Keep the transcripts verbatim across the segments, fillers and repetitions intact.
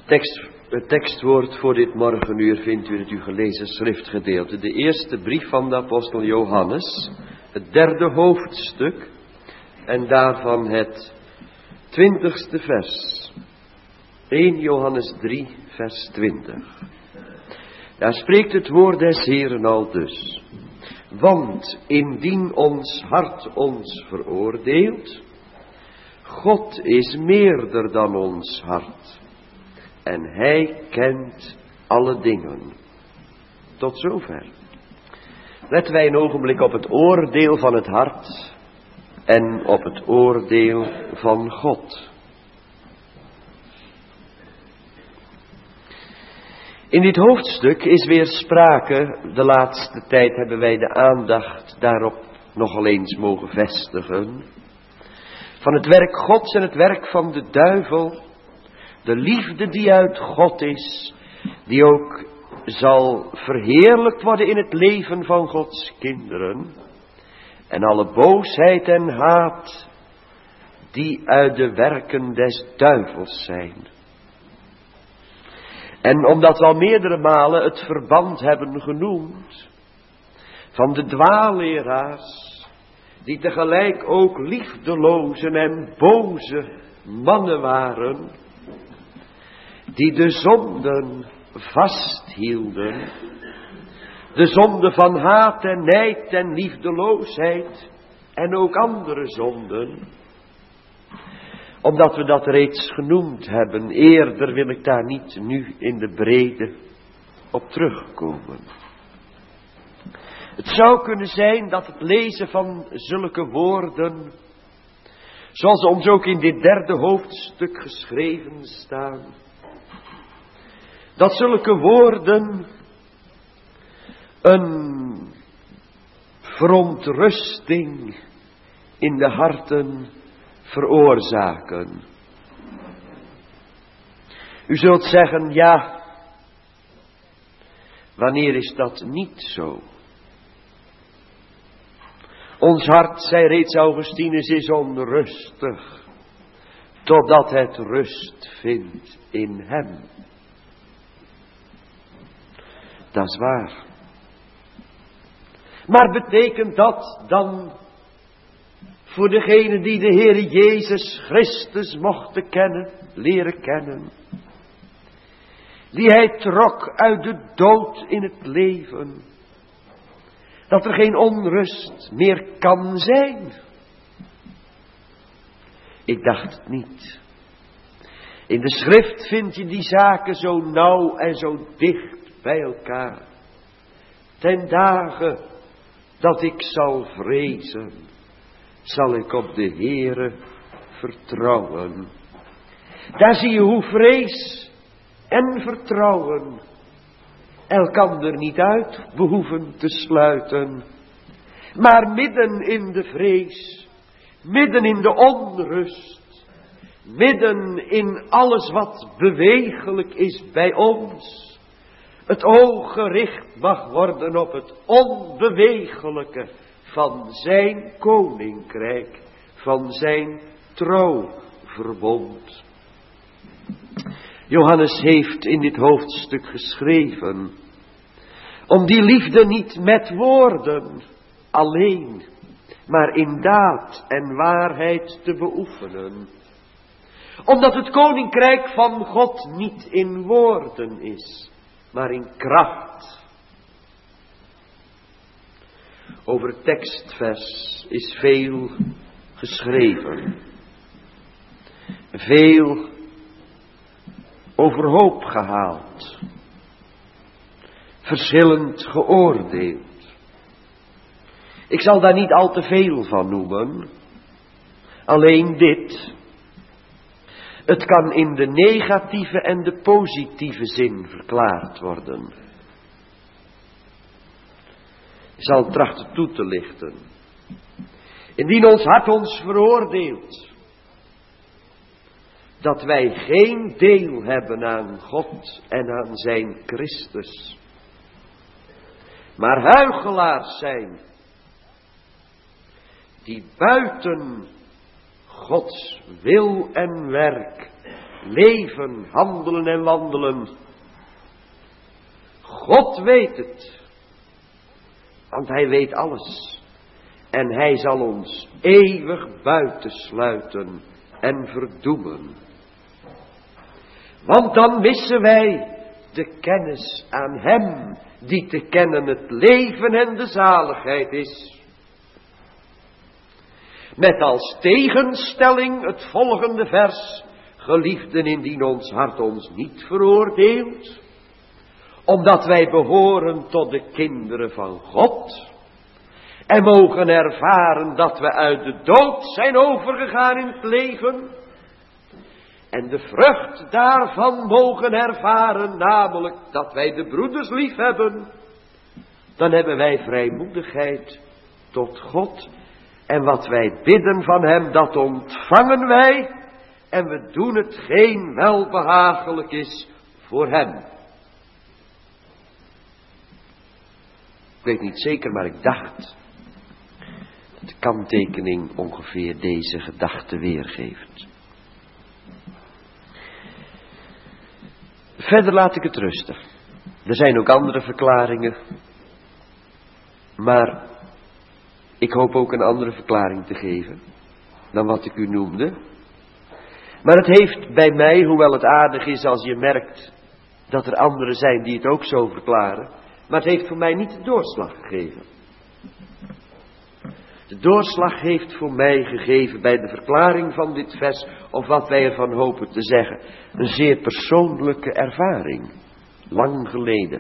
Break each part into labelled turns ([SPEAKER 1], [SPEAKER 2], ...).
[SPEAKER 1] Tekst, het tekstwoord voor dit morgenuur vindt u in het u gelezen schriftgedeelte. De eerste brief van de apostel Johannes, het derde hoofdstuk en daarvan het twintigste vers. eerste Johannes drie, vers twintig. Daar spreekt het woord des Heeren al dus. Want indien ons hart ons veroordeelt, God is meerder dan ons hart. En hij kent alle dingen. Tot zover. Letten wij een ogenblik op het oordeel van het hart en op het oordeel van God. In dit hoofdstuk is weer sprake, de laatste tijd hebben wij de aandacht daarop nogal eens mogen vestigen, van het werk Gods en het werk van de duivel, de liefde die uit God is, die ook zal verheerlijkt worden in het leven van Gods kinderen, en alle boosheid en haat die uit de werken des duivels zijn. En omdat we al meerdere malen het verband hebben genoemd van de dwaalleraars, die tegelijk ook liefdeloze en boze mannen waren, die de zonden vasthielden, de zonde van haat en nijd en liefdeloosheid en ook andere zonden. Omdat we dat reeds genoemd hebben, eerder wil ik daar niet nu in de brede op terugkomen. Het zou kunnen zijn dat het lezen van zulke woorden, zoals ons ook in dit derde hoofdstuk geschreven staan, dat zulke woorden een verontrusting in de harten veroorzaken. U zult zeggen, ja, wanneer is dat niet zo? Ons hart, zei reeds Augustinus, is onrustig, totdat het rust vindt in hem. Dat is waar. Maar betekent dat dan voor degenen die de Heer Jezus Christus mochten kennen, leren kennen, die hij trok uit de dood in het leven, dat er geen onrust meer kan zijn? Ik dacht het niet. In de schrift vind je die zaken zo nauw en zo dicht bij elkaar. Ten dagen dat ik zal vrezen, zal ik op de Heere vertrouwen. Daar zie je hoe vrees en vertrouwen elkander niet uit behoeven te sluiten. Maar midden in de vrees, midden in de onrust, midden in alles wat bewegelijk is bij ons, het oog gericht mag worden op het onbewegelijke van zijn koninkrijk, van zijn trouwverbond. Johannes heeft in dit hoofdstuk geschreven om die liefde niet met woorden alleen, maar in daad en waarheid te beoefenen. Omdat het koninkrijk van God niet in woorden is, maar in kracht. Over het tekstvers is veel geschreven. Veel overhoop gehaald. Verschillend geoordeeld. Ik zal daar niet al te veel van noemen. Alleen dit. Het kan in de negatieve en de positieve zin verklaard worden. Ik zal trachten toe te lichten. Indien ons hart ons veroordeelt, dat wij geen deel hebben aan God en aan zijn Christus, maar huichelaars zijn, die buiten Gods wil en werk leven, handelen en wandelen. God weet het, want hij weet alles. En hij zal ons eeuwig buitensluiten en verdoemen. Want dan missen wij de kennis aan hem, die te kennen het leven en de zaligheid is. Met als tegenstelling het volgende vers: geliefden, indien ons hart ons niet veroordeelt, omdat wij behoren tot de kinderen van God, en mogen ervaren dat we uit de dood zijn overgegaan in het leven, en de vrucht daarvan mogen ervaren, namelijk dat wij de broeders lief hebben, dan hebben wij vrijmoedigheid tot God. En wat wij bidden van hem, dat ontvangen wij. En we doen hetgeen welbehagelijk is voor hem. Ik weet niet zeker, maar ik dacht dat de kanttekening ongeveer deze gedachte weergeeft. Verder laat ik het rusten. Er zijn ook andere verklaringen. Maar ik hoop ook een andere verklaring te geven dan wat ik u noemde. Maar het heeft bij mij, hoewel het aardig is als je merkt dat er anderen zijn die het ook zo verklaren, maar het heeft voor mij niet de doorslag gegeven. De doorslag heeft voor mij gegeven bij de verklaring van dit vers, of wat wij ervan hopen te zeggen, een zeer persoonlijke ervaring. Lang geleden.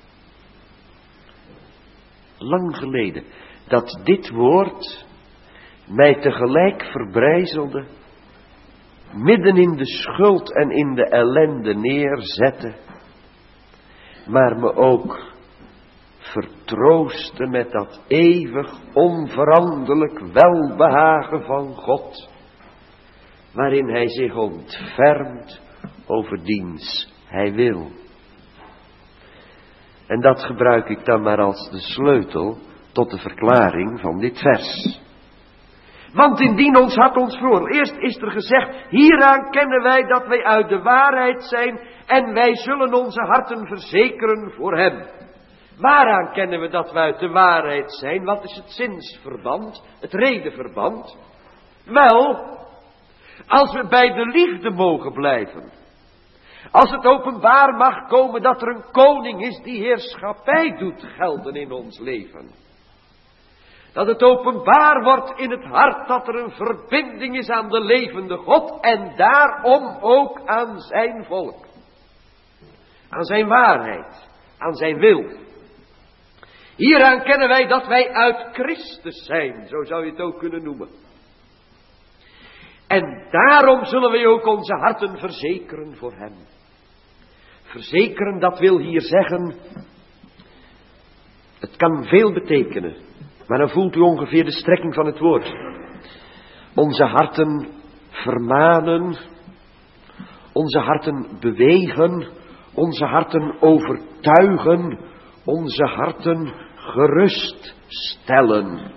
[SPEAKER 1] Lang geleden. Dat dit woord mij tegelijk verbrijzelde, midden in de schuld en in de ellende neerzette, maar me ook vertroostte met dat eeuwig onveranderlijk welbehagen van God, waarin hij zich ontfermt over diens hij wil. En dat gebruik ik dan maar als de sleutel tot de verklaring van dit vers. Want indien ons hart ons veroordeelt, eerst is er gezegd, hieraan kennen wij dat wij uit de waarheid zijn en wij zullen onze harten verzekeren voor hem. Waaraan kennen we dat we uit de waarheid zijn? Wat is het zinsverband, het redeverband? Wel, als we bij de liefde mogen blijven. Als het openbaar mag komen dat er een koning is die heerschappij doet gelden in ons leven. Dat het openbaar wordt in het hart dat er een verbinding is aan de levende God en daarom ook aan zijn volk. Aan zijn waarheid, aan zijn wil. Hieraan kennen wij dat wij uit Christus zijn, zo zou je het ook kunnen noemen. En daarom zullen wij ook onze harten verzekeren voor hem. Verzekeren, dat wil hier zeggen, het kan veel betekenen, maar dan voelt u ongeveer de strekking van het woord. Onze harten vermanen, onze harten bewegen, onze harten overtuigen, onze harten geruststellen.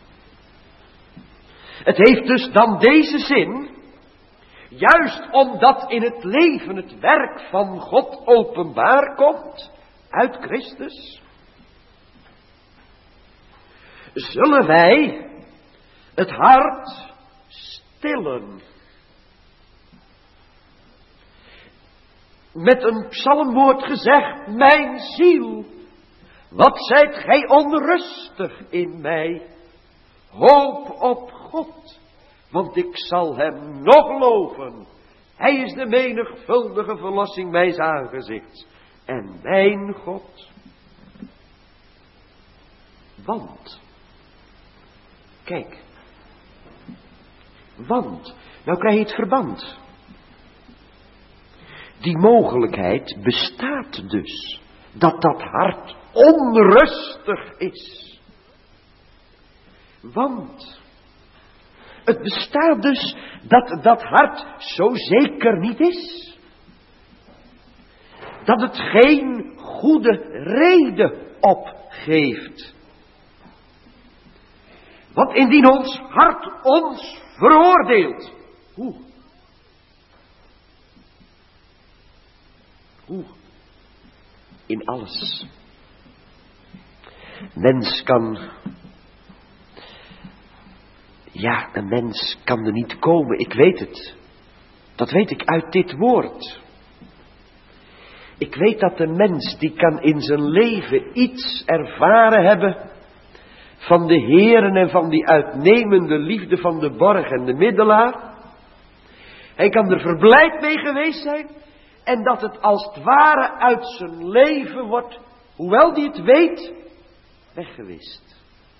[SPEAKER 1] Het heeft dus dan deze zin, juist omdat in het leven het werk van God openbaar komt, uit Christus, zullen wij het hart stillen. Met een psalmwoord gezegd, mijn ziel, wat zijt gij onrustig in mij? Hoop op God, want ik zal hem nog loven. Hij is de menigvuldige verlossing mijns aangezichts en mijn God. Want, kijk, want, nou krijg je het verband. Die mogelijkheid bestaat dus, dat dat hart onrustig is. Want het bestaat dus dat dat hart zo zeker niet is. Dat het geen goede reden opgeeft. Want indien ons hart ons veroordeelt. Hoe? Hoe? In alles. Mens kan... Ja, een mens kan er niet komen, ik weet het. Dat weet ik uit dit woord. Ik weet dat de mens, die kan in zijn leven iets ervaren hebben van de Heeren en van die uitnemende liefde van de borg en de middelaar. Hij kan er verblijd mee geweest zijn en dat het als het ware uit zijn leven wordt, hoewel die het weet, weggewist.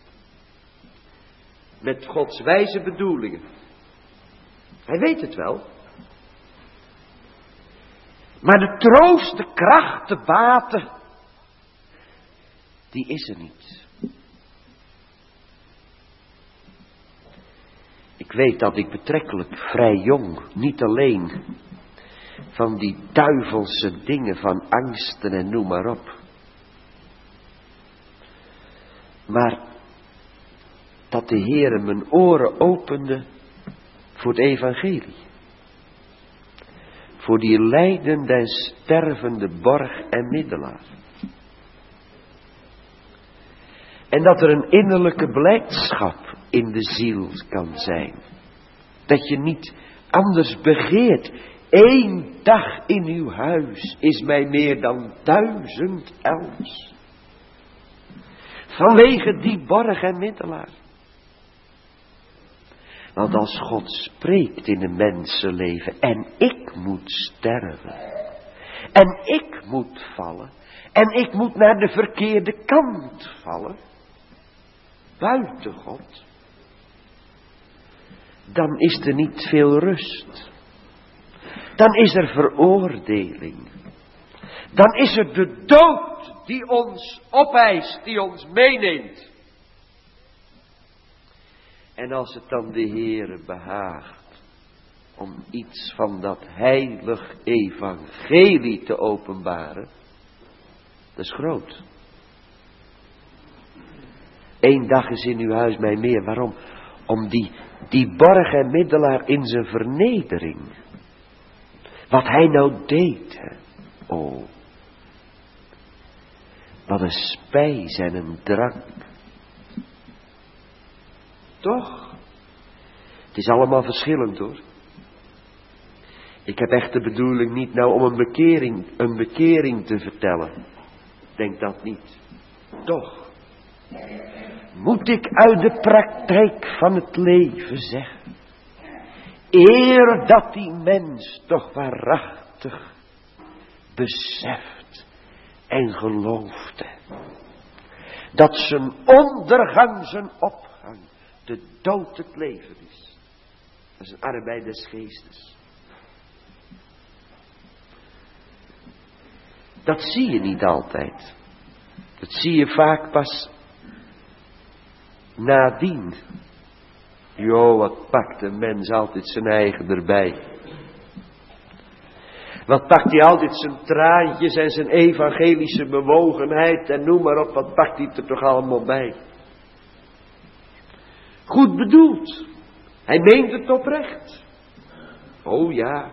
[SPEAKER 1] Met Gods wijze bedoelingen. Hij weet het wel. Maar de troost, de kracht, de baten, die is er niet. Ik weet dat ik betrekkelijk vrij jong, niet alleen van die duivelse dingen van angsten en noem maar op. Maar dat de Heere mijn oren opende voor het evangelie. Voor die lijdende en stervende borg en middelaar. En dat er een innerlijke blijdschap in de ziel kan zijn. Dat je niet anders begeert. Eén dag in uw huis is mij meer dan duizend elders. Vanwege die borg en middelaar. Want als God spreekt in een mensenleven en ik moet sterven. En ik moet vallen. En ik moet naar de verkeerde kant vallen. Buiten God. Dan is er niet veel rust. Dan is er veroordeling. Dan is er de dood die ons opeist, die ons meeneemt. En als het dan de Heere behaagt om iets van dat heilig evangelie te openbaren, dat is groot. Eén dag is in uw huis mij meer. Waarom? Om die, die borg en middelaar in zijn vernedering. Wat hij nou deed. Hè? Oh. Wat een spijs en een drank. Toch? Het is allemaal verschillend hoor. Ik heb echt de bedoeling niet nou om een bekering, een bekering te vertellen. Denk dat niet. Toch. Moet ik uit de praktijk van het leven zeggen. Eer dat die mens toch waarachtig beseft en gelooft. Dat zijn ondergang, zijn opgang, de dood het leven is. Dat is een arbeid des geestes. Dat zie je niet altijd. Dat zie je vaak pas nadien. Jo, wat pakt de mens altijd zijn eigen erbij. Wat pakt hij altijd zijn traantjes en zijn evangelische bewogenheid en noem maar op, wat pakt hij er toch allemaal bij. Goed bedoeld. Hij meent het oprecht. Oh ja.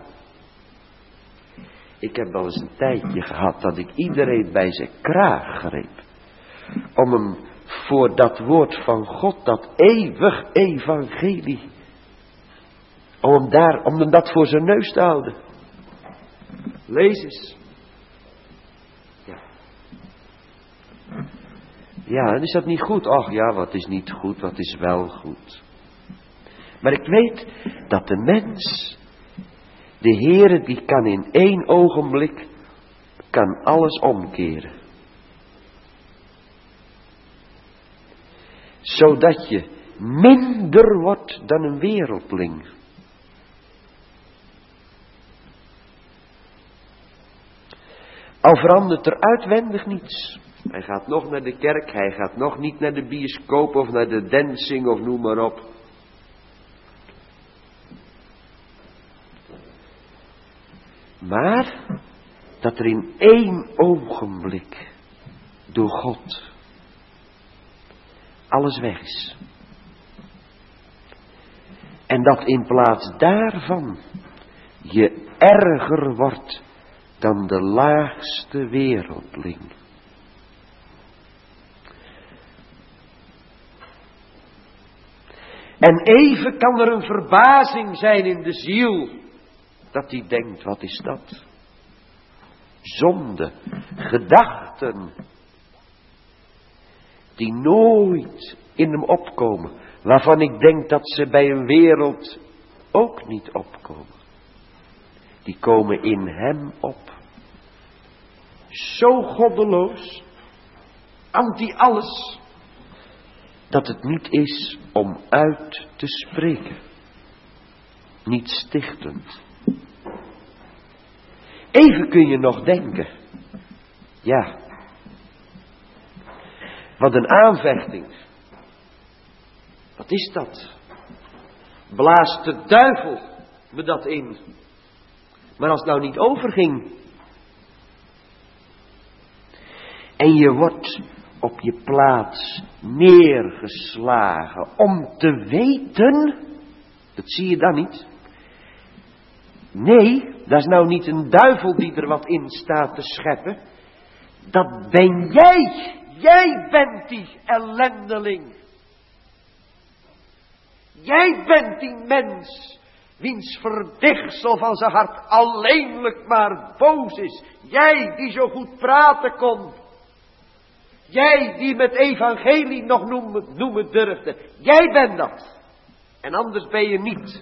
[SPEAKER 1] Ik heb wel eens een tijdje gehad dat ik iedereen bij zijn kraag greep. Om hem voor dat woord van God, dat eeuwig evangelie. Om hem, daar, om hem dat voor zijn neus te houden. Lees eens. Ja. Ja, en is dat niet goed? Ach ja, wat is niet goed, wat is wel goed. Maar ik weet dat de mens, de Heere, die kan in één ogenblik, kan alles omkeren. Zodat je minder wordt dan een wereldling. Al verandert er uitwendig niets. Hij gaat nog naar de kerk, hij gaat nog niet naar de bioscoop of naar de dancing of noem maar op. Maar dat er in één ogenblik door God alles weg is. En dat in plaats daarvan je erger wordt dan de laagste wereldling. En even kan er een verbazing zijn in de ziel, dat hij denkt, wat is dat? Zonde, gedachten, die nooit in hem opkomen, waarvan ik denk dat ze bij een wereld ook niet opkomen. Die komen in hem op. Zo goddeloos, anti-alles, dat het niet is om uit te spreken. Niet stichtend. Even kun je nog denken, ja, wat een aanvechting. Wat is dat? Blaast de duivel me dat in? Maar als het nou niet overging. En je wordt op je plaats neergeslagen om te weten, dat zie je dan niet. Nee, dat is nou niet een duivel die er wat in staat te scheppen. Dat ben jij. Jij bent die ellendeling. Jij bent die mens, wiens verdichtsel van zijn hart alleenlijk maar boos is. Jij die zo goed praten kon. Jij die met evangelie nog noemen, noemen durfde. Jij bent dat. En anders ben je niet.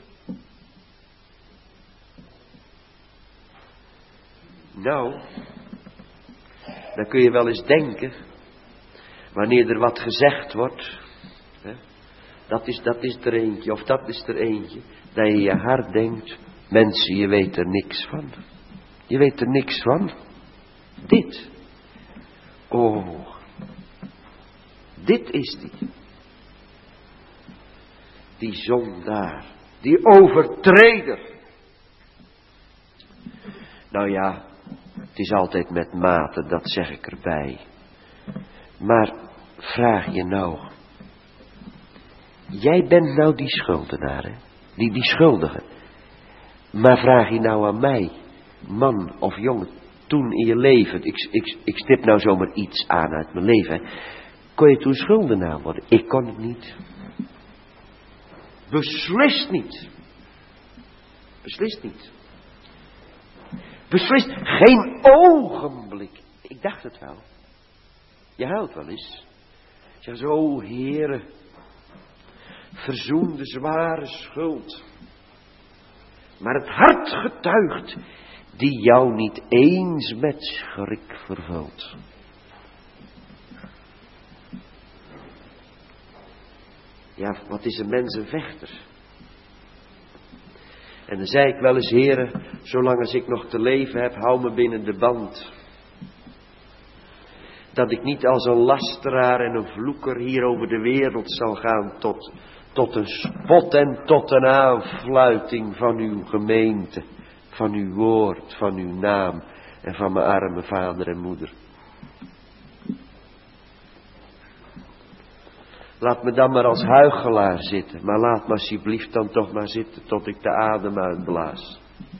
[SPEAKER 1] Nou, dan kun je wel eens denken, wanneer er wat gezegd wordt, hè, dat is, dat is er eentje, of dat is er eentje, dat je in je hart denkt, mensen, je weet er niks van. Je weet er niks van. Dit. Oh. Dit is die. Die zondaar. Die overtreder. Nou ja, het is altijd met mate, dat zeg ik erbij. Maar vraag je nou. Jij bent nou die schuldenaar, hè? Die, die schuldige. Maar vraag je nou aan mij, man of jongen, toen in je leven, ik, ik, ik stip nou zomaar iets aan uit mijn leven, hè? Kon je toen schuldenaar worden? Ik kon het niet. Beslist niet. Beslist niet. Beslist geen ogenblik. Ik dacht het wel. Je huilt wel eens. Je zegt zo, o Heere, verzoen de zware schuld. Maar het hart getuigt, die jou niet eens met schrik vervult. Ja, wat is een mens een vechter? En dan zei ik wel eens, Heere, zolang als ik nog te leven heb, hou me binnen de band. Dat ik niet als een lasteraar en een vloeker hier over de wereld zal gaan tot, tot een spot en tot een aanfluiting van uw gemeente, van uw woord, van uw naam en van mijn arme vader en moeder. Laat me dan maar als huichelaar zitten, maar laat me alsjeblieft dan toch maar zitten tot ik de adem uitblaas.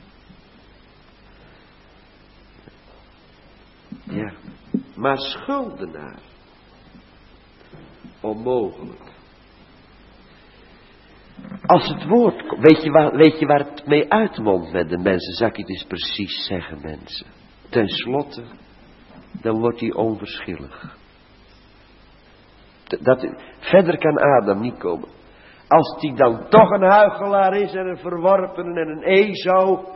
[SPEAKER 1] Ja, maar schuldenaar. Onmogelijk. Als het woord komt, weet je waar, weet je waar het mee uitmondt met de mensen, zal ik het eens precies zeggen, mensen. Ten slotte, dan wordt hij onverschillig. Dat, verder kan Adam niet komen. Als die dan toch een huichelaar is en een verworpene en een Esau,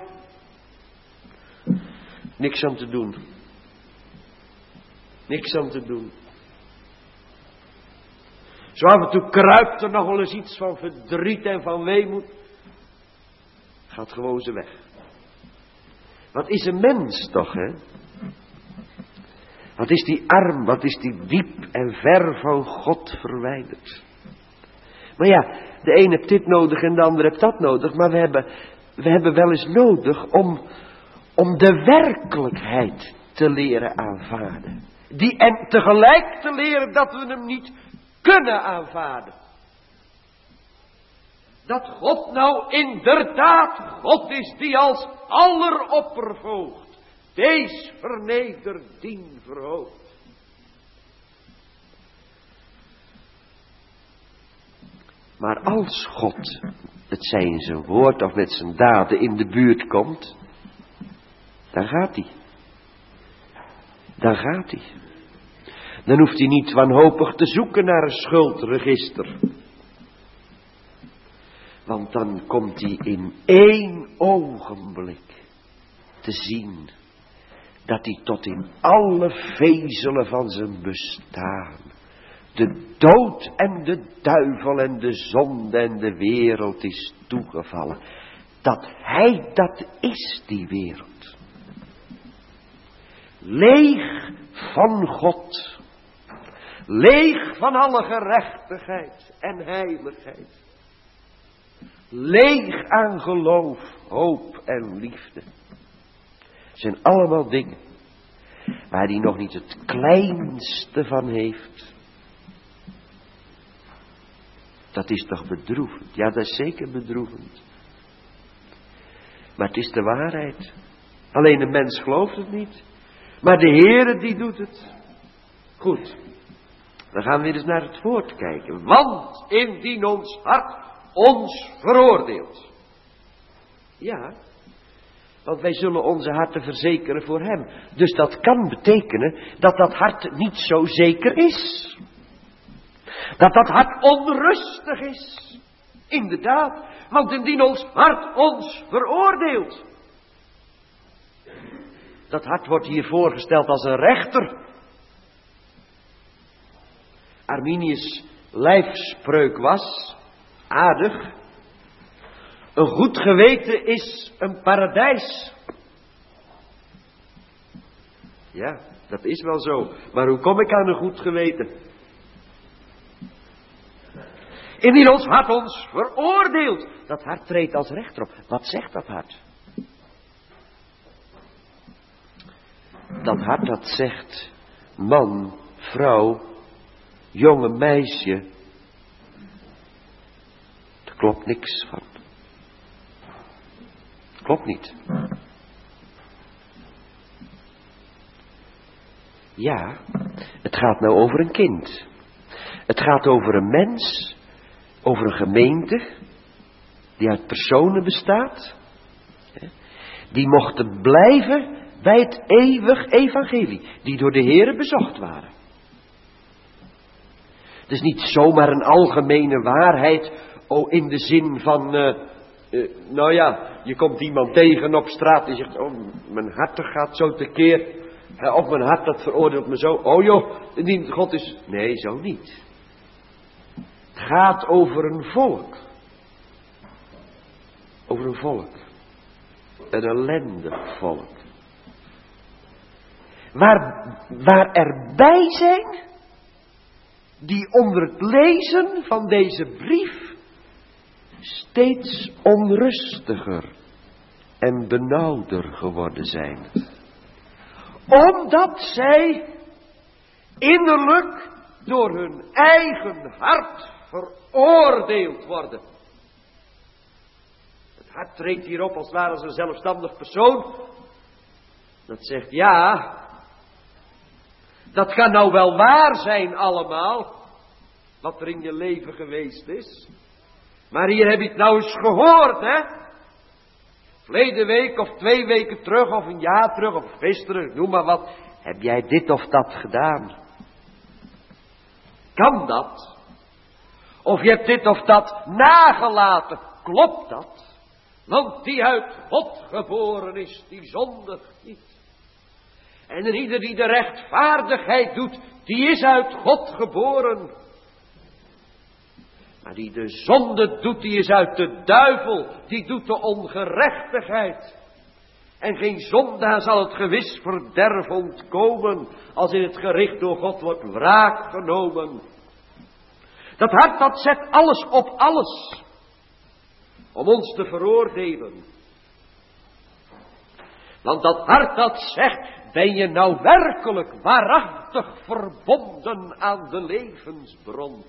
[SPEAKER 1] niks aan te doen. Niks aan te doen. Zo af en toe kruipt er nog wel eens iets van verdriet en van weemoed. Gaat gewoon ze weg. Wat is een mens toch, hè? Wat is die arm, wat is die diep en ver van God verwijderd. Maar ja, de ene heeft dit nodig en de andere heeft dat nodig. Maar we hebben, we hebben wel eens nodig om, om de werkelijkheid te leren aanvaarden. Die, en tegelijk te leren dat we hem niet kunnen aanvaarden. Dat God nou inderdaad God is die als alleroppervoogd Dees vernederd, dien verhoogd. Maar als God, het zij in zijn woord of met zijn daden, in de buurt komt, dan gaat hij. Dan gaat hij. Dan hoeft hij niet wanhopig te zoeken naar een schuldregister. Want dan komt hij in één ogenblik te zien dat hij tot in alle vezelen van zijn bestaan de dood en de duivel en de zonde en de wereld is toegevallen. Dat hij dat is, die wereld. Leeg van God. Leeg van alle gerechtigheid en heiligheid. Leeg aan geloof, hoop en liefde. Het zijn allemaal dingen waar hij nog niet het kleinste van heeft. Dat is toch bedroevend? Ja, dat is zeker bedroevend. Maar het is de waarheid. Alleen de mens gelooft het niet. Maar de Heere die doet het. Goed. Dan gaan we weer eens naar het woord kijken. Want indien ons hart ons veroordeelt. Ja. Want wij zullen onze harten verzekeren voor hem. Dus dat kan betekenen dat dat hart niet zo zeker is. Dat dat hart onrustig is. Inderdaad. Want indien ons hart ons veroordeelt. Dat hart wordt hier voorgesteld als een rechter. Arminius' lijfspreuk was, aardig, een goed geweten is een paradijs. Ja, dat is wel zo. Maar hoe kom ik aan een goed geweten? Indien ons hart ons veroordeelt. Dat hart treedt als rechter op. Wat zegt dat hart? Dat hart dat zegt, man, vrouw, jonge meisje, er klopt niks van. Klopt niet. Ja, het gaat nou over een kind. Het gaat over een mens, over een gemeente, die uit personen bestaat, die mochten blijven bij het eeuwig evangelie, die door de Heere bezocht waren. Het is niet zomaar een algemene waarheid, oh, in de zin van, uh, uh, nou ja, je komt iemand tegen op straat die zegt, oh, mijn hart gaat zo tekeer, uh, of mijn hart dat veroordeelt me zo, oh joh, die God is, nee, zo niet. Het gaat over een volk, over een volk, een ellendig volk, waar, waar er bij zijn, die onder het lezen van deze brief steeds onrustiger en benauwder geworden zijn. Omdat zij innerlijk door hun eigen hart veroordeeld worden. Het hart treedt hierop als het ware als een zelfstandig persoon. Dat zegt ja, dat kan nou wel waar zijn allemaal, wat er in je leven geweest is. Maar hier heb je het nou eens gehoord, hè? Verleden week of twee weken terug of een jaar terug of gisteren, noem maar wat. Heb jij dit of dat gedaan? Kan dat? Of je hebt dit of dat nagelaten. Klopt dat? Want die uit God geboren is, die zondigt niet. En ieder die de rechtvaardigheid doet, die is uit God geboren. Maar die de zonde doet, die is uit de duivel. Die doet de ongerechtigheid. En geen zondaar zal het gewis verderf ontkomen, als in het gericht door God wordt wraak genomen. Dat hart dat zet alles op alles, om ons te veroordelen. Want dat hart dat zegt, ben je nou werkelijk waarachtig verbonden aan de levensbron?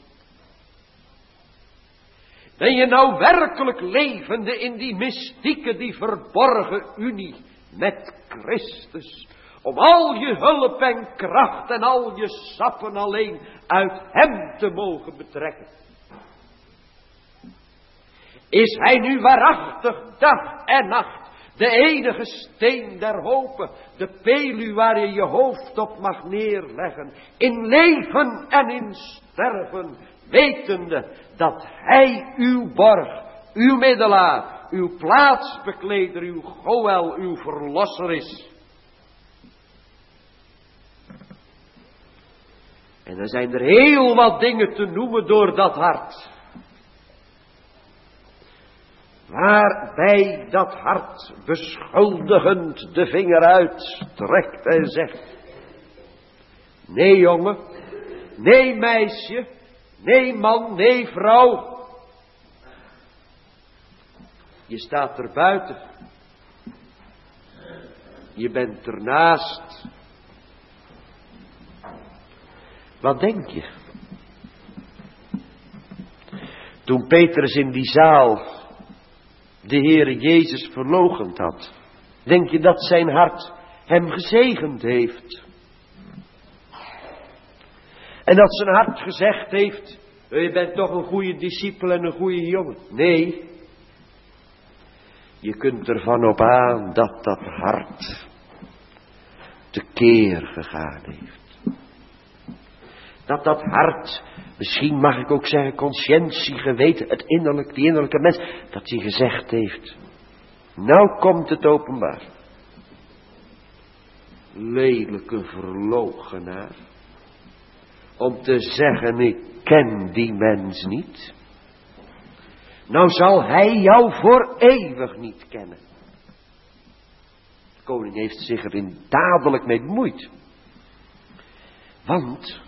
[SPEAKER 1] Ben je nou werkelijk levende in die mystieke, die verborgen unie met Christus, om al je hulp en kracht en al je sappen alleen uit hem te mogen betrekken. Is hij nu waarachtig dag en nacht de enige steen der hopen, de peluw waar je je hoofd op mag neerleggen, in leven en in sterven, wetende dat hij uw borg, uw middelaar, uw plaatsbekleder, uw Goël, uw verlosser is. En er zijn er heel wat dingen te noemen door dat hart. Waarbij dat hart beschuldigend de vinger uitstrekt en zegt: nee jongen, nee meisje, nee man, nee vrouw. Je staat er buiten. Je bent ernaast. Wat denk je? Toen Petrus in die zaal de Heere Jezus verloochend had, denk je dat zijn hart hem gezegend heeft? En dat zijn hart gezegd heeft: je bent toch een goede discipel en een goede jongen? Nee. Je kunt ervan op aan dat dat hart tekeer gegaan heeft. Dat dat hart, misschien mag ik ook zeggen conscientie, geweten, het innerlijke, die innerlijke mens, dat hij gezegd heeft: nou komt het openbaar. Lelijke verloochenaar. Om te zeggen: ik ken die mens niet. Nou zal hij jou voor eeuwig niet kennen. De koning heeft zich erin dadelijk mee bemoeid. Want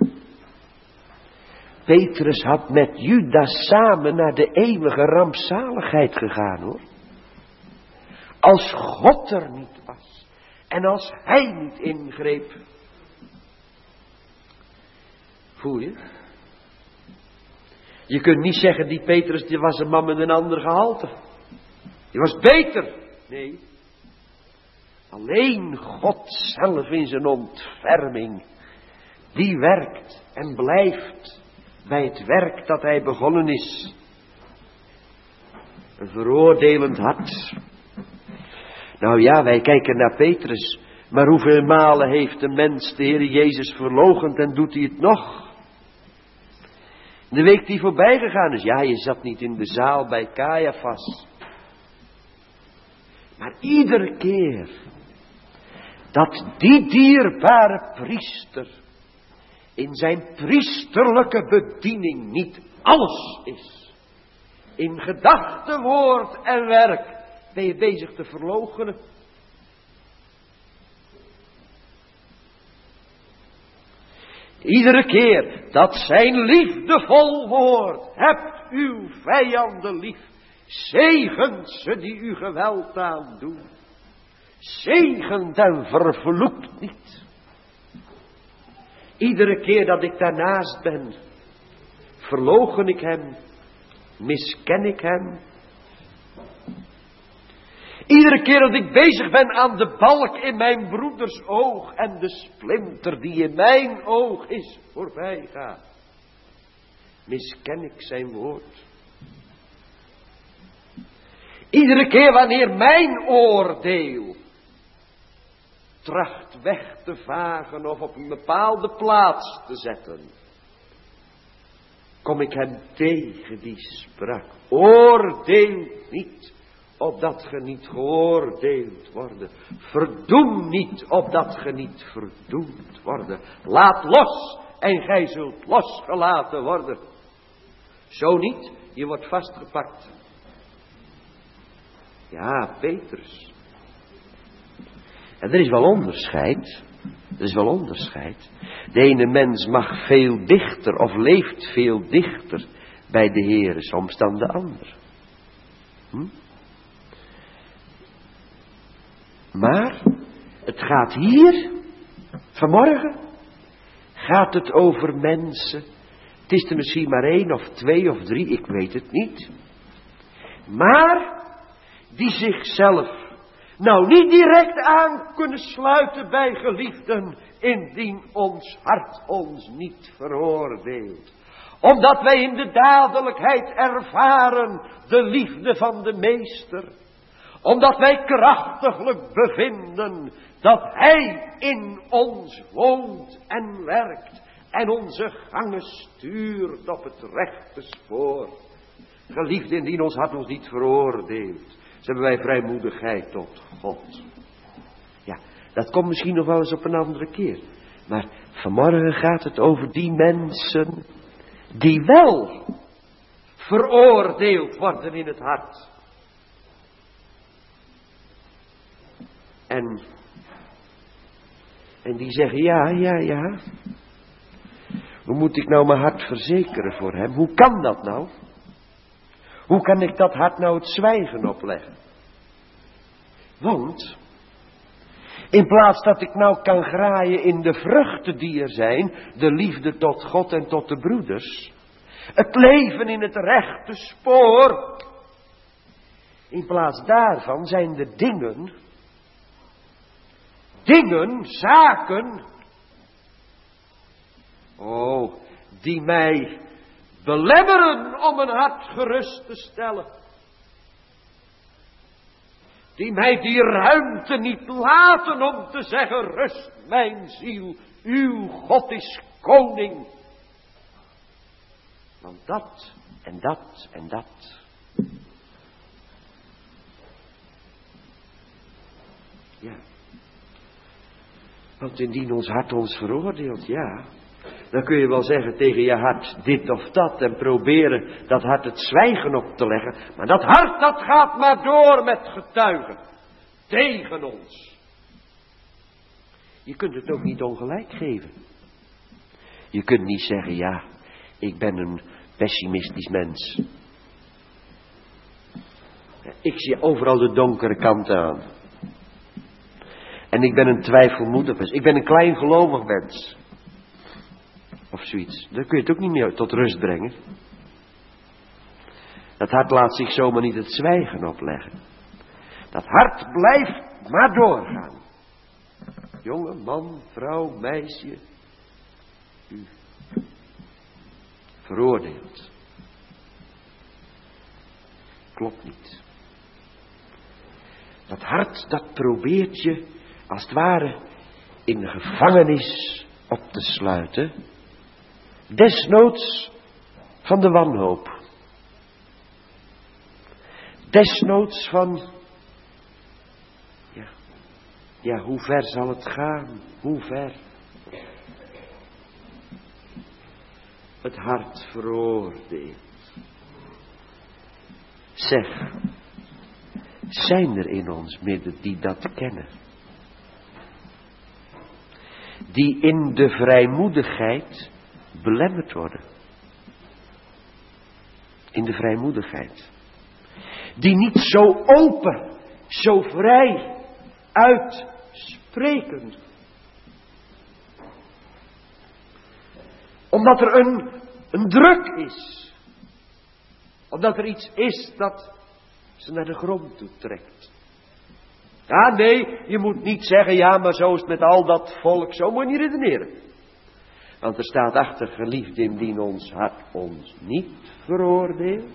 [SPEAKER 1] Petrus had met Judas samen naar de eeuwige rampzaligheid gegaan, hoor. Als God er niet was en als hij niet ingreep. Voel je? Je kunt niet zeggen, die Petrus die was een man met een ander gehalte. Die was beter. Nee. Alleen God zelf in zijn ontferming, die werkt en blijft bij het werk dat hij begonnen is. Een veroordelend hart. Nou ja, wij kijken naar Petrus, maar hoeveel malen heeft de mens de Heer Jezus verloochend en doet hij het nog? De week die voorbij gegaan is, ja, je zat niet in de zaal bij Caiaphas. Maar iedere keer dat die dierbare priester in zijn priesterlijke bediening niet alles is, in gedachte, woord en werk, ben je bezig te verloochenen. Iedere keer dat zijn liefdevol woord, hebt uw vijanden lief, zegent ze die u geweld aandoen. Zegent en vervloekt niet. Iedere keer dat ik daarnaast ben, verloochen ik hem, misken ik hem. Iedere keer dat ik bezig ben aan de balk in mijn broeders oog en de splinter die in mijn oog is voorbij gaat, misken ik zijn woord. Iedere keer wanneer mijn oordeel tracht weg te vagen of op een bepaalde plaats te zetten, kom ik hem tegen die sprak: oordeel niet, opdat ge niet geoordeeld worden. Verdoem niet, opdat ge niet verdoemd worden. Laat los en gij zult losgelaten worden. Zo niet, je wordt vastgepakt. Ja, Petrus. En er is wel onderscheid. Er is wel onderscheid. De ene mens mag veel dichter of leeft veel dichter bij de Heere soms dan de ander. Hm? Maar het gaat hier, vanmorgen, gaat het over mensen. Het is er misschien maar één of twee of drie, ik weet het niet. Maar die zichzelf nou niet direct aan kunnen sluiten bij geliefden, indien ons hart ons niet veroordeelt. Omdat wij in de dadelijkheid ervaren de liefde van de Meester. Omdat wij krachtiglijk bevinden dat Hij in ons woont en werkt en onze gangen stuurt op het rechte spoor. Geliefde, indien ons hart ons niet veroordeelt, zo hebben wij vrijmoedigheid tot God. Ja, dat komt misschien nog wel eens op een andere keer. Maar vanmorgen gaat het over die mensen die wel veroordeeld worden in het hart. En, en die zeggen, ja, ja, ja. Hoe moet ik nou mijn hart verzekeren voor hem? Hoe kan dat nou? Hoe kan ik dat hart nou het zwijgen opleggen? Want, in plaats dat ik nou kan graaien in de vruchten die er zijn, de liefde tot God en tot de broeders, het leven in het rechte spoor, in plaats daarvan zijn de dingen, dingen, zaken, oh, die mij belemmeren om mijn hart gerust te stellen. Die mij die ruimte niet laten om te zeggen, rust mijn ziel, uw God is koning. Want dat en dat en dat. Ja. Want indien ons hart ons veroordeelt, ja. Dan kun je wel zeggen tegen je hart dit of dat en proberen dat hart het zwijgen op te leggen. Maar dat hart dat gaat maar door met getuigen tegen ons. Je kunt het ook niet ongelijk geven. Je kunt niet zeggen, ja, ik ben een pessimistisch mens. Ik zie overal de donkere kant aan. En ik ben een twijfelmoedig mens. Ik ben een kleingelovig mens. Of zoiets. Dan kun je het ook niet meer tot rust brengen. Dat hart laat zich zomaar niet het zwijgen opleggen. Dat hart blijft maar doorgaan. Jongen, man, vrouw, meisje. U veroordeelt. Klopt niet. Dat hart dat probeert je als het ware in de gevangenis op te sluiten. Desnoods van de wanhoop. Desnoods van, ja, ja, hoe ver zal het gaan? Hoe ver? Het hart veroordeelt. Zeg, zijn er in ons midden die dat kennen? Die in de vrijmoedigheid belemmerd worden. In de vrijmoedigheid. Die niet zo open, zo vrij uitspreken. Omdat er een, een druk is. Omdat er iets is dat ze naar de grond toe trekt. Ja, nee, je moet niet zeggen, ja, maar zo is het met al dat volk. Zo moet je niet redeneren. Want er staat achter, geliefde, indien ons hart ons niet veroordeelt.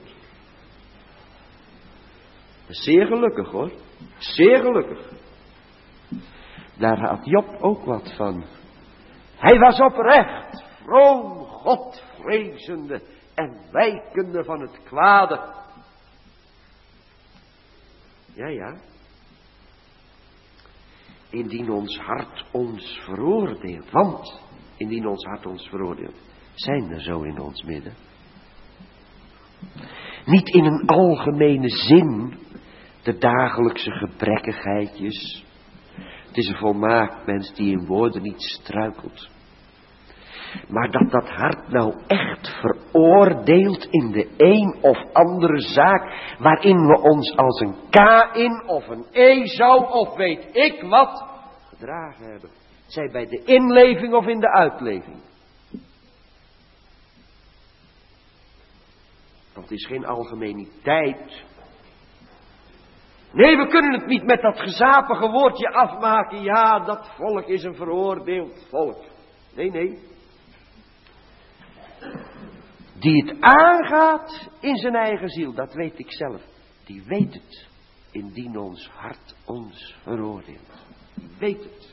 [SPEAKER 1] Zeer gelukkig hoor. Zeer gelukkig. Daar had Job ook wat van. Hij was oprecht, vroom, Godvrezende en wijkende van het kwade. Ja, ja. Indien ons hart ons veroordeelt. Want, indien ons hart ons veroordeelt, zijn er zo in ons midden. Niet in een algemene zin de dagelijkse gebrekkigheidjes. Het is een volmaakt mens die in woorden niet struikelt. Maar dat dat hart nou echt veroordeelt in de een of andere zaak, waarin we ons als een Kaïn of een Esau of weet ik wat gedragen hebben. Zij bij de inleving of in de uitleving. Want het is geen algemeniteit. Nee, we kunnen het niet met dat gezapige woordje afmaken. Ja, dat volk is een veroordeeld volk. Nee, nee. Die het aangaat in zijn eigen ziel, dat weet ik zelf. Die weet het, indien ons hart ons veroordeelt. Die weet het.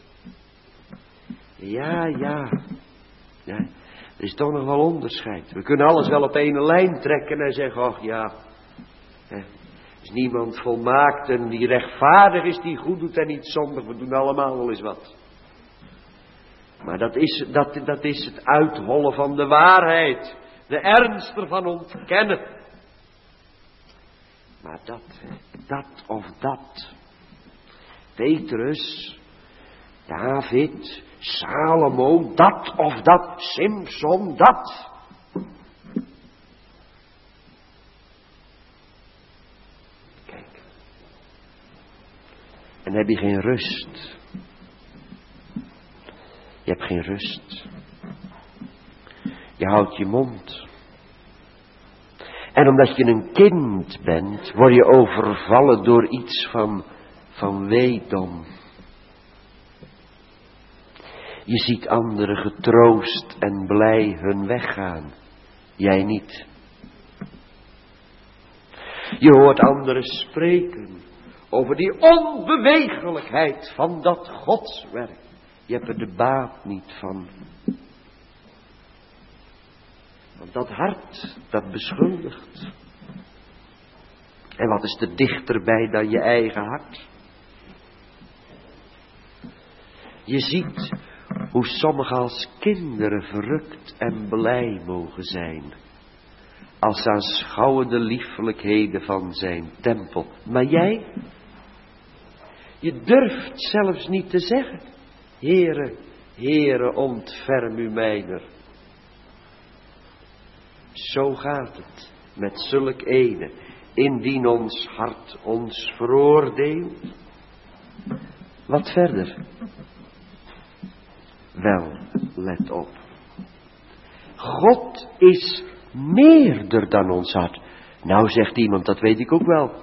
[SPEAKER 1] Ja, ja. Ja, er is toch nog wel onderscheid. We kunnen alles wel op één lijn trekken en zeggen, ach ja. Er is niemand volmaakt en die rechtvaardig is, die goed doet en niet zondig. We doen allemaal wel eens wat. Maar dat is, dat, dat is het uithollen van de waarheid. De ernst ervan ontkennen. Maar dat, dat of dat. Petrus, David, Salomo, dat of dat, Simson, dat. Kijk. En heb je geen rust. Je hebt geen rust. Je houdt je mond. En omdat je een kind bent, word je overvallen door iets van, van weedom. Je ziet anderen getroost en blij hun weg gaan. Jij niet. Je hoort anderen spreken over die onbewegelijkheid van dat godswerk. Je hebt er de baat niet van. Want dat hart, dat beschuldigt. En wat is er dichterbij dan je eigen hart? Je ziet hoe sommigen als kinderen verrukt en blij mogen zijn. Als ze aanschouwen de liefelijkheden van zijn tempel. Maar jij? Je durft zelfs niet te zeggen. Heere, Heere, ontferm u mijner. Zo gaat het met zulk ene, indien ons hart ons veroordeelt. Wat verder? Wel, let op. God is meerder dan ons hart. Nou, zegt iemand, dat weet ik ook wel.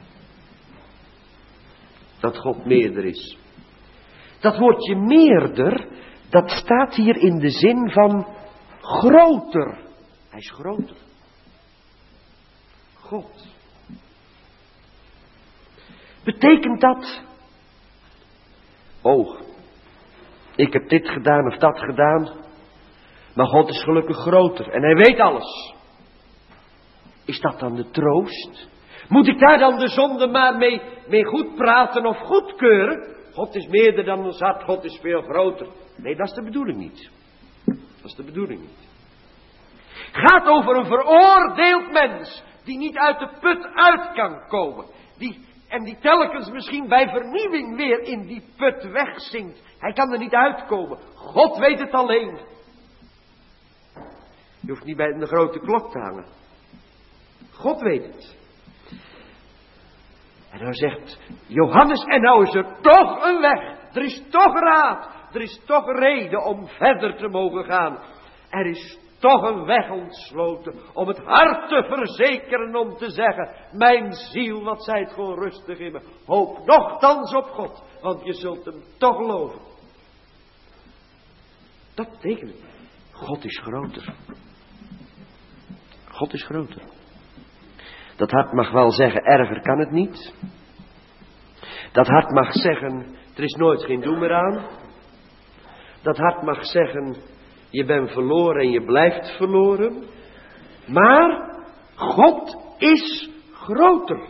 [SPEAKER 1] Dat God meerder is. Dat woordje meerder, dat staat hier in de zin van groter. Hij is groter. God. Betekent dat? Oh, ik heb dit gedaan of dat gedaan. Maar God is gelukkig groter en hij weet alles. Is dat dan de troost? Moet ik daar dan de zonde maar mee, mee goed praten of goedkeuren? God is meerder dan ons hart, God is veel groter. Nee, dat is de bedoeling niet. Dat is de bedoeling niet. Gaat over een veroordeeld mens, die niet uit de put uit kan komen. Die, en die telkens misschien bij vernieuwing weer in die put wegzinkt. Hij kan er niet uitkomen. God weet het alleen. Je hoeft niet bij een grote klok te hangen. God weet het. En dan zegt Johannes, en nou is er toch een weg. Er is toch raad. Er is toch reden om verder te mogen gaan. Er is toch een weg ontsloten om het hart te verzekeren, om te zeggen, mijn ziel, wat zijt gewoon rustig in me. Hoop nochtans op God, want je zult hem toch geloven. Dat betekent het. God is groter. God is groter. Dat hart mag wel zeggen, erger kan het niet. Dat hart mag zeggen, er is nooit geen doen meer aan. Dat hart mag zeggen, je bent verloren en je blijft verloren. Maar God is groter.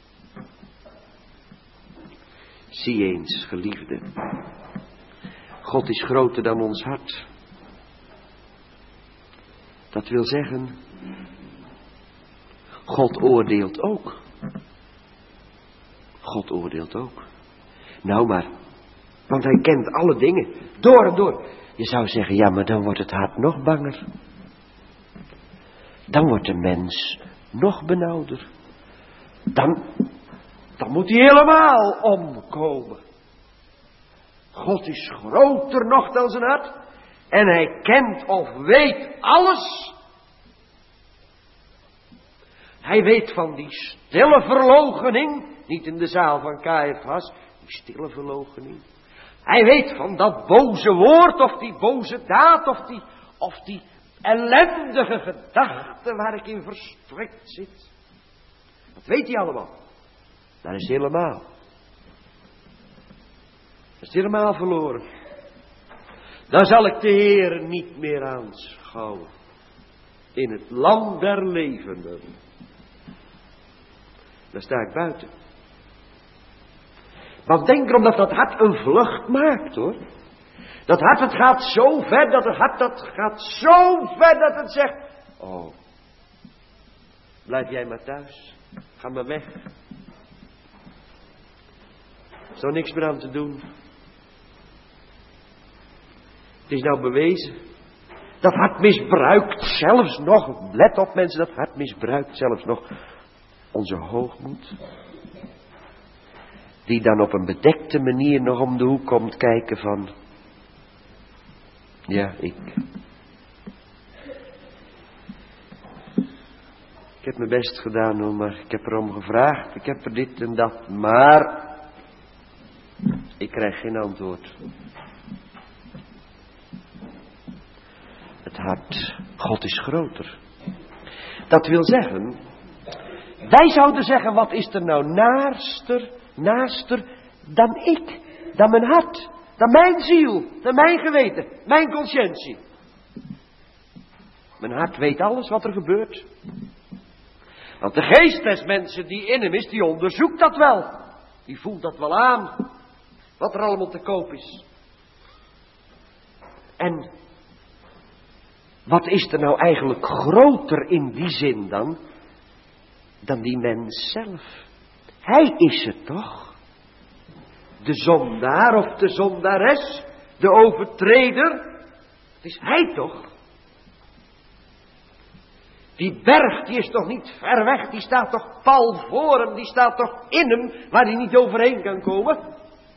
[SPEAKER 1] Zie eens, geliefde. God is groter dan ons hart. Dat wil zeggen, God oordeelt ook. God oordeelt ook. Nou maar, want hij kent alle dingen, door en door. Je zou zeggen, ja, maar dan wordt het hart nog banger. Dan wordt de mens nog benauwder. Dan, dan moet hij helemaal omkomen. God is groter nog dan zijn hart. En hij kent of weet alles. Hij weet van die stille verloochening niet in de zaal van Caiaphas, die stille verloochening. Hij weet van dat boze woord of die boze daad of die, of die ellendige gedachte waar ik in verstrikt zit. Dat weet hij allemaal. Dat is helemaal. Dat is helemaal verloren. Dan zal ik de Heer niet meer aanschouwen. In het land der levenden. Dan sta ik buiten. Want denk erom dat dat hart een vlucht maakt, hoor. Dat hart, het gaat zo ver, dat het hart, dat gaat zo ver dat het zegt... Oh, blijf jij maar thuis. Ga maar weg. Er is nou niks meer aan te doen. Het is nou bewezen. Dat hart misbruikt zelfs nog, let op mensen, dat hart misbruikt zelfs nog onze hoogmoed. Die dan op een bedekte manier nog om de hoek komt kijken van... Ja, ik. Ik heb mijn best gedaan hoor, maar ik heb erom gevraagd. Ik heb er dit en dat, maar... Ik krijg geen antwoord. Het hart, God is groter. Dat wil zeggen... Wij zouden zeggen, wat is er nou naaster, naaster dan ik, dan mijn hart, dan mijn ziel, dan mijn geweten, mijn conscientie. Mijn hart weet alles wat er gebeurt. Want de geest des mensen die in hem is, die onderzoekt dat wel. Die voelt dat wel aan, wat er allemaal te koop is. En wat is er nou eigenlijk groter in die zin dan... dan die mens zelf. Hij is het toch? De zondaar of de zondares, de overtreder. Het is hij toch? Die berg, die is toch niet ver weg, die staat toch pal voor hem, die staat toch in hem, waar hij niet overheen kan komen?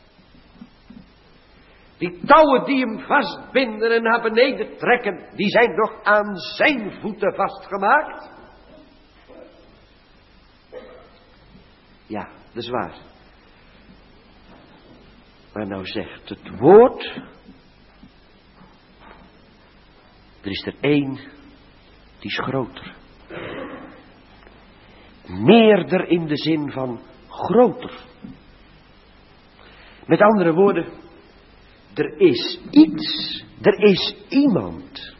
[SPEAKER 1] Die touwen die hem vastbinden en naar beneden trekken, die zijn toch aan zijn voeten vastgemaakt? Ja, dat is waar. Maar nou zegt het woord... Er is er één, die is groter. Meerder in de zin van groter. Met andere woorden... Er is iets, er is iemand...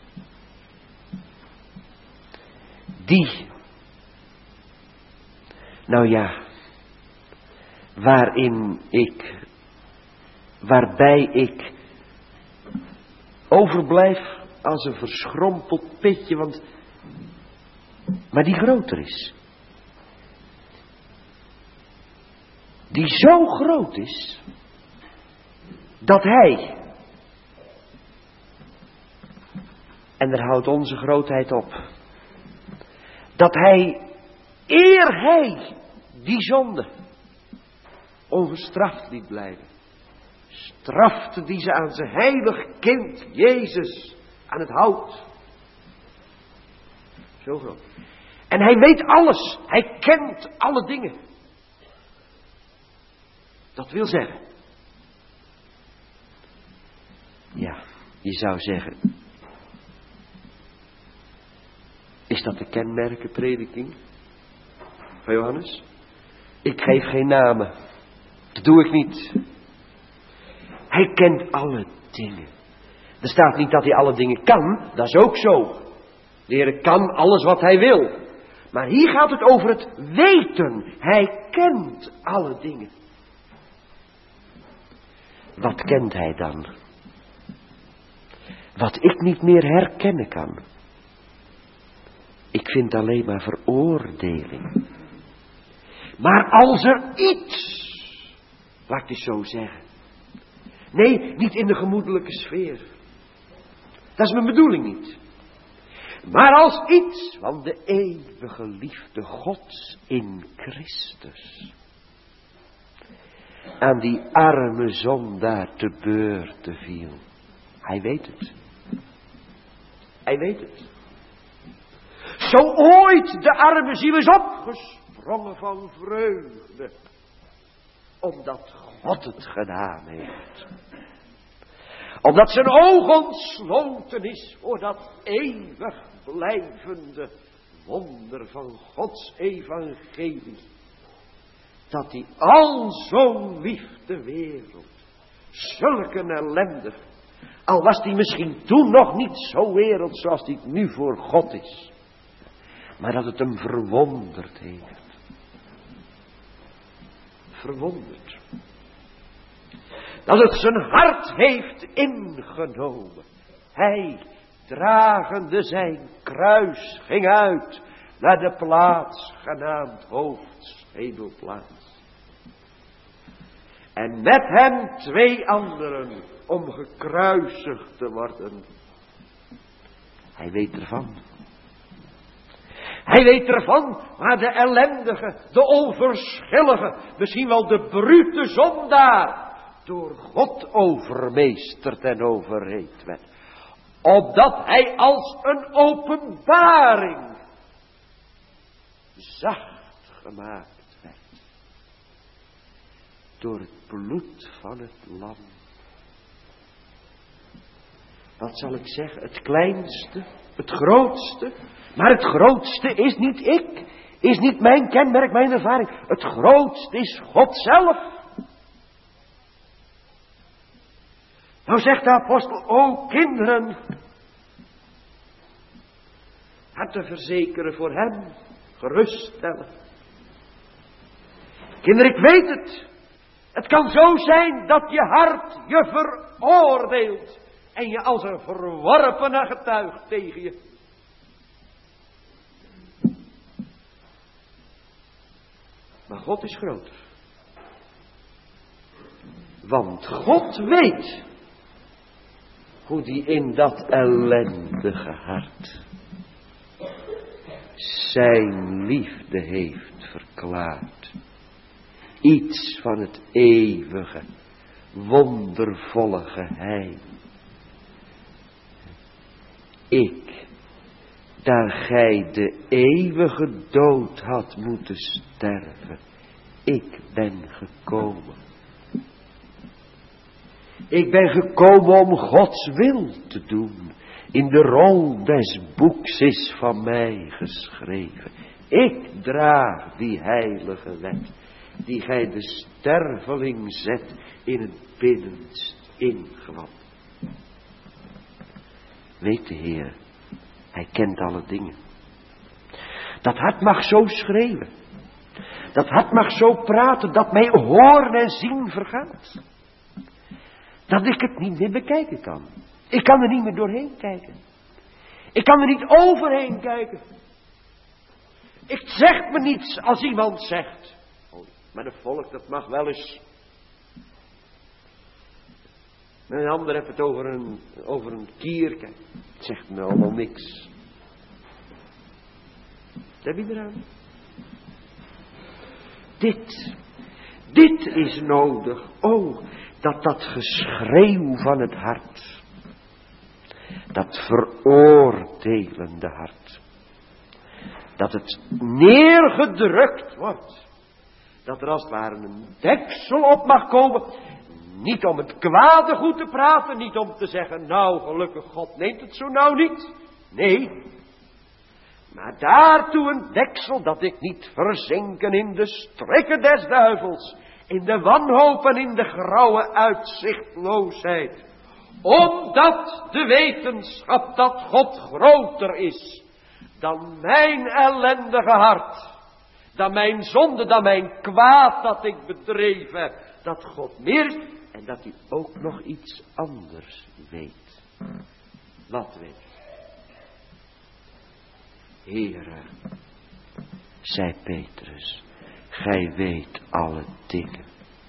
[SPEAKER 1] Die... Nou ja... Waarin ik, waarbij ik overblijf als een verschrompeld pitje, want, maar die groter is. Die zo groot is, dat hij, en daar houdt onze grootheid op, dat hij, eer hij die zonde ongestraft liet blijven. Strafte die ze aan zijn heilig kind, Jezus, aan het hout. Zo groot. En hij weet alles. Hij kent alle dingen. Dat wil zeggen. Ja, je zou zeggen. Is dat de kenmerkenprediking van Johannes? Ik geef geen namen. Dat doe ik niet. Hij kent alle dingen. Er staat niet dat hij alle dingen kan. Dat is ook zo. De Heer kan alles wat hij wil. Maar hier gaat het over het weten. Hij kent alle dingen. Wat kent hij dan? Wat ik niet meer herkennen kan. Ik vind alleen maar veroordeling. Maar als er iets... Laat ik het zo zeggen. Nee, niet in de gemoedelijke sfeer. Dat is mijn bedoeling niet. Maar als iets van de eeuwige liefde Gods in Christus aan die arme zondaar te beurte viel. Hij weet het. Hij weet het. Zo ooit de arme ziel is opgesprongen van vreugde. omdat God het gedaan heeft. Omdat zijn oog ontsloten is voor dat eeuwig blijvende wonder van Gods evangelie. Dat hij al zo lief de wereld, zulke ellendig, al was die misschien toen nog niet zo wereld zoals die nu voor God is. Maar dat het hem verwonderd heeft. Verwonderd. Dat het zijn hart heeft ingenomen. Hij, dragende zijn kruis, ging uit naar de plaats genaamd hoofdschedelplaats. En met hem twee anderen om gekruisigd te worden. Hij weet ervan. Hij weet ervan, maar de ellendige, de onverschillige, misschien wel de brute zondaar, door God overmeesterd en overreed werd. Opdat hij als een openbaring zacht gemaakt werd. Door het bloed van het lam. Wat zal ik zeggen? Het kleinste, het grootste. Maar het grootste is niet ik. Is niet mijn kenmerk, mijn ervaring. Het grootste is God zelf. Nou zegt de apostel, o kinderen, het te verzekeren voor hem, geruststellen. Kinderen, ik weet het. Het kan zo zijn dat je hart je veroordeelt en je als een verworpene getuigt tegen je. Maar God is groter. Want God weet hoe die in dat ellendige hart zijn liefde heeft verklaard. Iets van het eeuwige, wondervolle geheim. Ik, daar gij de eeuwige dood had moeten sterven, ik ben gekomen. Ik ben gekomen om Gods wil te doen. In de rol des boeks is van mij geschreven. Ik draag die heilige wet, die gij de sterveling zet in het binnenst ingewand. Weet de Heer, hij kent alle dingen. Dat hart mag zo schreeuwen. Dat hart mag zo praten, dat mij horen en zien vergaat. Dat ik het niet meer bekijken kan. Ik kan er niet meer doorheen kijken. Ik kan er niet overheen kijken. Ik zeg me niets als iemand zegt. Oh, maar de volk, dat mag wel eens. Een ander heeft het over een, over een kier. Kijk, het zegt me allemaal niks. Wat heb je eraan? Dit, dit is nodig. Oh, dat dat geschreeuw van het hart, dat veroordelende hart, dat het neergedrukt wordt, dat er als het ware een deksel op mag komen, niet om het kwade goed te praten, niet om te zeggen, nou gelukkig God neemt het zo nou niet, nee, maar daartoe een deksel dat ik niet verzinken in de strikken des duivels, in de wanhoop en in de grauwe uitzichtloosheid. Omdat de wetenschap dat God groter is dan mijn ellendige hart. Dan mijn zonde, dan mijn kwaad dat ik bedreven heb. Dat God meer is en dat hij ook nog iets anders weet. Wat weet? Heere, zei Petrus, gij weet alle dingen.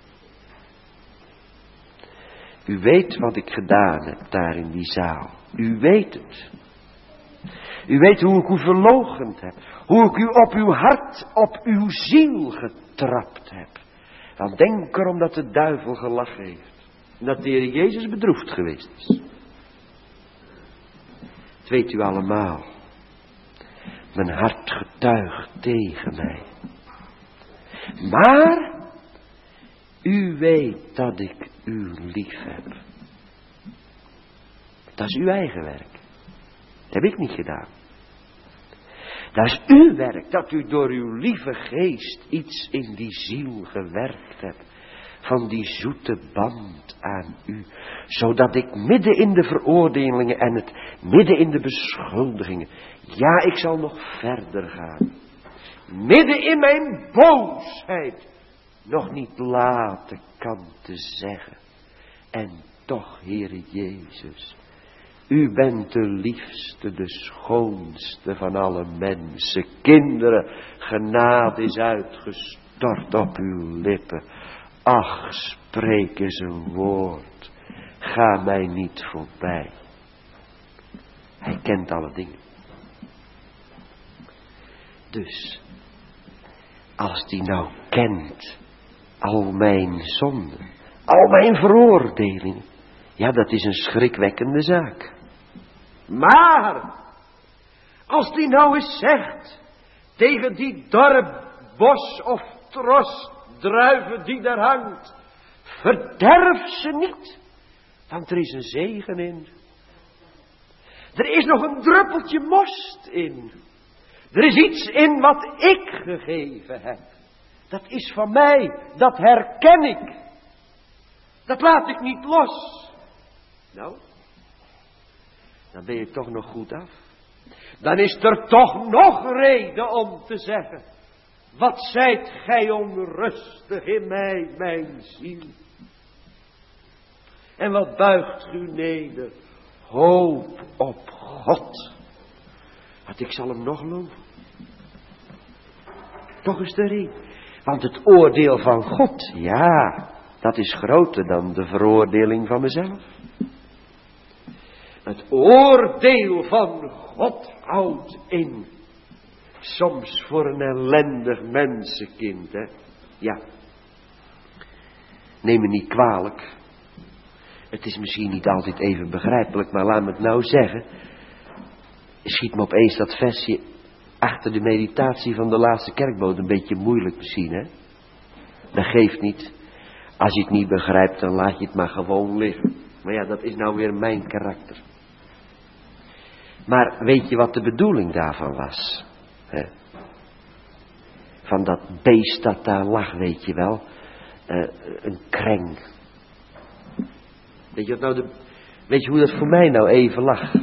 [SPEAKER 1] U weet wat ik gedaan heb daar in die zaal. U weet het. U weet hoe ik u verloochend heb. Hoe ik u op uw hart, op uw ziel getrapt heb. Dan denk erom dat de duivel gelachen heeft. En dat de Heer Jezus bedroefd geweest is. Dat weet u allemaal. Mijn hart getuigt tegen mij. Maar, u weet dat ik u lief heb. Dat is uw eigen werk. Dat heb ik niet gedaan. Dat is uw werk, dat u door uw lieve geest iets in die ziel gewerkt hebt. Van die zoete band aan u. Zodat ik midden in de veroordelingen en het midden in de beschuldigingen. Ja, ik zal nog verder gaan. Midden in mijn boosheid nog niet laten kan te zeggen. En toch, Heere Jezus, u bent de liefste, de schoonste van alle mensen. Kinderen, genade is uitgestort op uw lippen. Ach, spreek eens een woord. Ga mij niet voorbij. Hij kent alle dingen. Dus, als die nou kent al mijn zonden, al mijn veroordelingen, ja, dat is een schrikwekkende zaak. Maar, als die nou eens zegt, tegen die dorp, bos of tros, druiven die daar hangt, verderf ze niet, want er is een zegen in. Er is nog een druppeltje most in. Er is iets in wat ik gegeven heb. Dat is van mij, dat herken ik. Dat laat ik niet los. Nou, dan ben je toch nog goed af. Dan is er toch nog reden om te zeggen: wat zijt gij onrustig in mij, mijn ziel. En wat buigt u neder, hoop op God. Want ik zal hem nog loven. Toch is er een. Want het oordeel van God, ja, dat is groter dan de veroordeling van mezelf. Het oordeel van God houdt in. Soms voor een ellendig mensenkind, hè. Ja. Neem me niet kwalijk. Het is misschien niet altijd even begrijpelijk, maar laat me het nou zeggen. Schiet me opeens dat versje achter de meditatie van de laatste kerkboot een beetje moeilijk misschien, hè. Dat geeft niet. Als je het niet begrijpt, dan laat je het maar gewoon liggen. Maar ja, dat is nou weer mijn karakter. Maar weet je wat de bedoeling daarvan was? He. Van dat beest dat daar lag, weet je wel. Uh, een kreng. Weet je, wat nou de, weet je hoe dat voor mij nou even lag?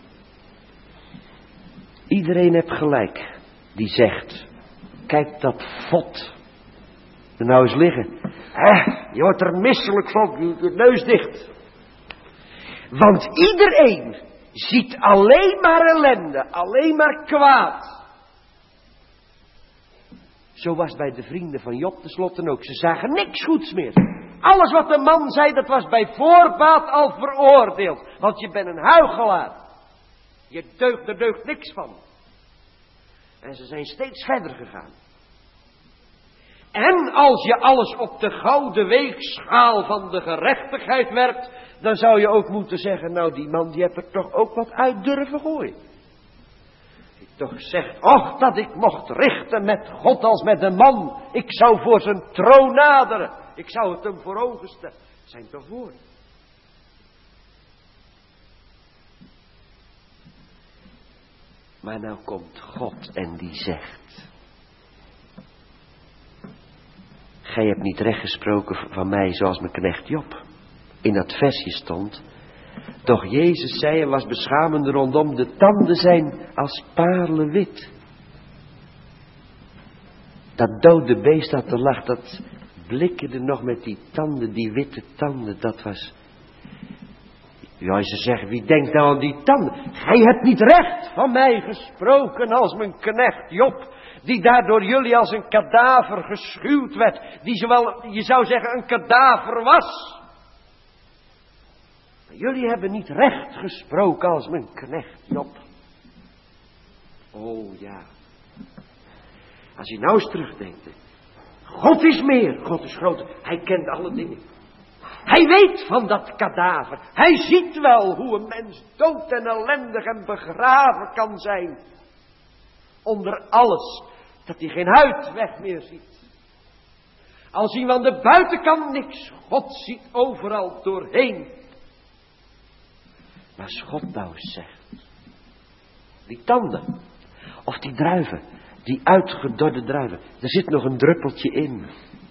[SPEAKER 1] Iedereen heeft gelijk. Die zegt, kijk dat vod er nou eens liggen. Eh, je wordt er misselijk van, je neus dicht. Want iedereen ziet alleen maar ellende, alleen maar kwaad. Zo was het bij de vrienden van Job tenslotte ook. Ze zagen niks goeds meer. Alles wat de man zei, dat was bij voorbaat al veroordeeld. Want je bent een huichelaar. Je deugt, er deugt niks van. En ze zijn steeds verder gegaan. En als je alles op de gouden weegschaal van de gerechtigheid werpt, dan zou je ook moeten zeggen, nou die man die heeft er toch ook wat uit durven gooien. Ik toch zeg, och dat ik mocht richten met God als met een man. Ik zou voor zijn troon naderen. Ik zou het hem voor ogen stellen. Dat zijn toch woorden. Maar nou komt God en die zegt: gij hebt niet recht gesproken van mij zoals mijn knecht Job. In dat versje stond: doch Jezus zei en was beschamende rondom, de tanden zijn als paarlenwit. Dat dode beest dat er lag, dat blikkerde nog met die tanden, die witte tanden, dat was... Ja, ze zeggen, wie denkt nou aan die tanden? Gij hebt niet recht van mij gesproken als mijn knecht Job, die daar door jullie als een kadaver geschuwd werd, die zowel, je zou zeggen, een kadaver was. Maar jullie hebben niet recht gesproken als mijn knecht Job. Oh ja. Als je nou eens terugdenkt, God is meer, God is groter, hij kent alle dingen. Hij weet van dat kadaver. Hij ziet wel hoe een mens dood en ellendig en begraven kan zijn. Onder alles, dat hij geen uitweg meer ziet. Al zien we aan de buitenkant niks. God ziet overal doorheen. Maar als God nou eens zegt. Die tanden. Of die druiven. Die uitgedorde druiven. Er zit nog een druppeltje in.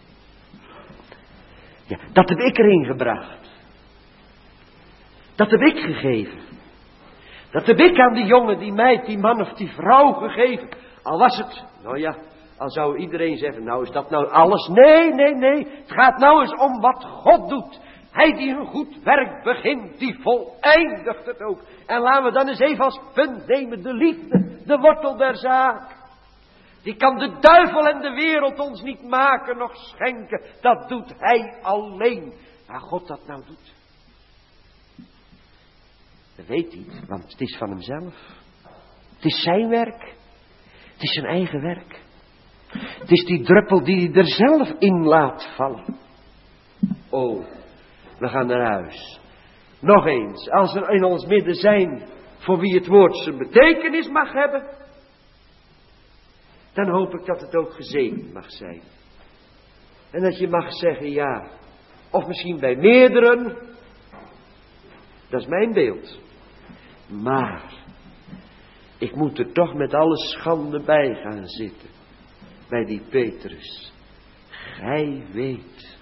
[SPEAKER 1] Ja, dat heb ik erin gebracht. Dat heb ik gegeven. Dat heb ik aan die jongen, die meid, die man of die vrouw gegeven. Al was het, nou ja, al zou iedereen zeggen, nou is dat nou alles? Nee, nee, nee. Het gaat nou eens om wat God doet. Hij die een goed werk begint, die voleindigt het ook. En laten we dan eens even als punt nemen, de liefde, de wortel der zaak. Die kan de duivel en de wereld ons niet maken, nog schenken. Dat doet hij alleen. Waar God dat nou doet. Dat weet niet, want het is van hemzelf. Het is zijn werk. Het is zijn eigen werk. Het is die druppel die hij er zelf in laat vallen. Oh, we gaan naar huis. Nog eens, als er in ons midden zijn voor wie het woord zijn betekenis mag hebben, dan hoop ik dat het ook gezegend mag zijn. En dat je mag zeggen ja, of misschien bij meerderen, dat is mijn beeld. Maar ik moet er toch met alle schande bij gaan zitten. Bij die Petrus. Gij weet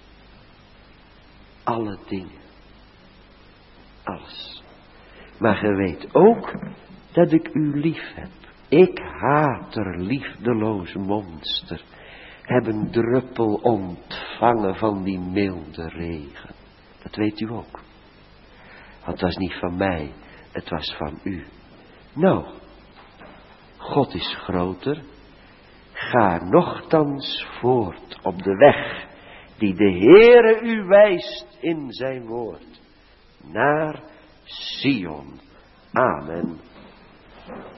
[SPEAKER 1] alle dingen. Alles. Maar gij weet ook dat ik u lief heb. Ik haat er liefdeloos monster. Heb een druppel ontvangen van die milde regen. Dat weet u ook. Want het was niet van mij. Het was van u. Nou, God is groter. Ga nochtans voort op de weg die de Heere u wijst in zijn woord. Naar Sion. Amen.